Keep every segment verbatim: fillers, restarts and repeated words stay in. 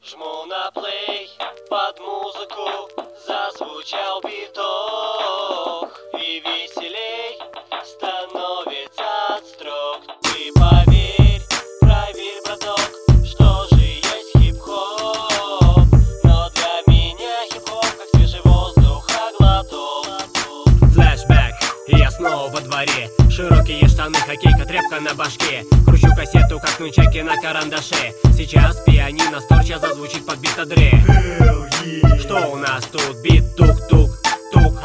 Жму на плей под музыку, зазвучал биток, и веселей становится от строк. Ты поверь, проверь, браток, что же есть хип-хоп. Но для меня хип-хоп как свежий воздух, а глоток. Флэшбэк, и я снова во дворе. Широкие штаны, хоккейка, тряпка на башке. Кручу кассету, как нунчаки на карандаше. Сейчас пианино сторча зазвучит под бит Адре. Что у нас тут? Бит тук-тук, тук.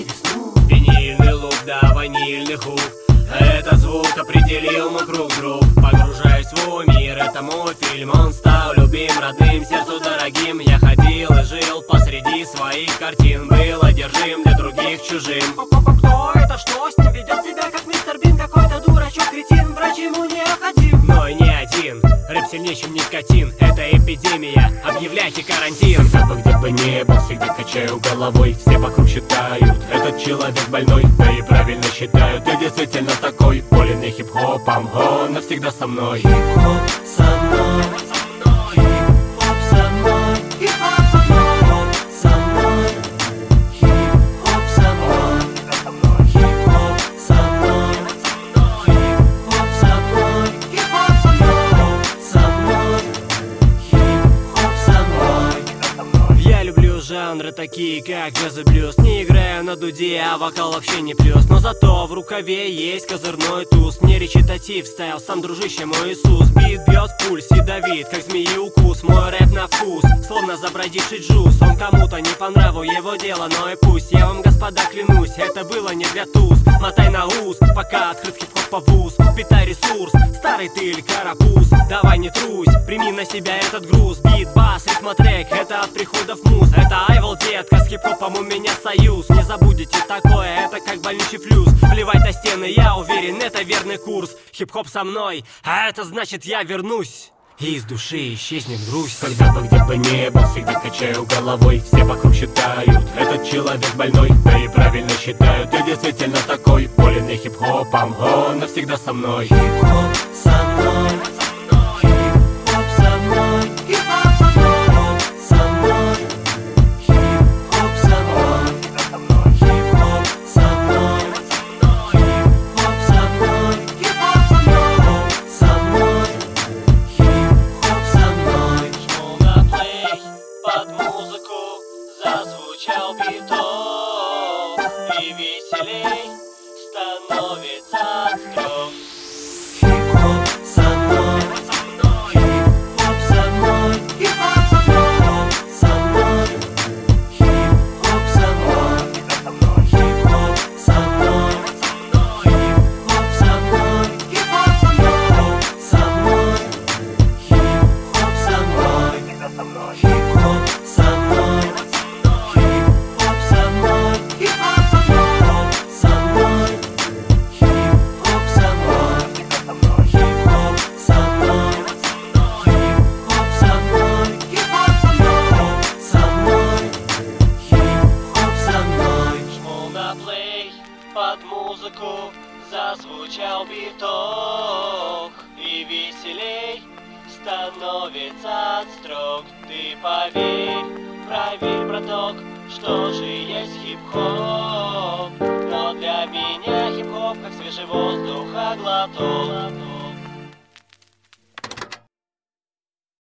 Винильный лук, да, ванильный хук. Этот звук определил мой круг, друг. Погружаюсь в свой мир, это мой фильм. Он стал любим, родным, сердцу дорогим. Я ходил и жил посреди своих картин. Был одержим, для других чужим. Кто это? Что с ним? Ведет себя как мистер Бин. Какой-то дурачок, кретин, врач ему необходим. Но и не один, рэп сильнее, чем никотин. Это эпидемия, объявляйте карантин. Когда бы где бы не был, всегда качаю головой. Все вокруг считают, этот человек больной. Да и правильно считаю, ты действительно такой. Болен я хип-хопом, он навсегда со мной. Хип-хоп со мной, хип-хоп со мной, хип-хоп со мной, со мной, хип-хоп со мной, хип-хоп со мной, хип-хоп со мной, хип-хоп со мной, со мной, хип-хоп со мной. Я люблю жанры такие, как джаз и блюз. Не играю на дуде, а вокал вообще не плюс. Но зато в рукаве есть козырной туз. Мне речитатив ставил сам дружище мой Иисус. Бит бьет в пульс, ядовит, как змеи укус. Мой рэп на вкус, словно забродивший джуз. Он кому-то не по нраву, его дело, но и пусть. Я вам, господа, клянусь, это было не для туз. Мотай на ус, пока открыт хип-хоп по вуз. Питай ресурс, старый ты или карапуз. Давай не трусь, прими на себя этот груз. Бит, бас, ритмотрек, это от приходов муз. Это айвол, детка, с хип-хопом у меня союз. Не забудете такое, это как больничий флюс. Плевать на стены, я уверен, это верный курс. Хип-хоп со мной, а это значит я вернусь. И из души исчезнет грусть. Когда бы где бы не был, всегда качаю головой. Все вокруг считают, этот человек больной. Да и правильно считаю, ты действительно такой. Болен я хип-хопом, он навсегда со мной. Хип-хоп со мной, хип-хоп со мной, хип-хоп со мной, со мной, хип-хоп со мной, хип-хоп со мной, хип-хоп со мной, хип-хоп со мной, со мной, хип-хоп со мной. Жму на плей под музыку, зазвучал биток, и веселей становится от строк. Хип-хоп со мной, хип-хоп со мной, хип-хоп со мной, со мной, хип-хоп со мной, хип-хоп со мной, хип-хоп со мной, хип-хоп со мной, со мной, хип-хоп со мной, хип-хоп со мной, хип-хоп со мной, хип-хоп со мной, со мной, хип-хоп со мной, хип-хоп со мной, хип-хоп со мной, хип-хоп со мной, со мной, хип-хоп со мной. Жму на плей под музыку, зазвучал биток, и веселей становится от строк. Ты поверь, проверь, браток, что же есть хип-хоп. Но для меня хип-хоп как свежий воздух, а глоток.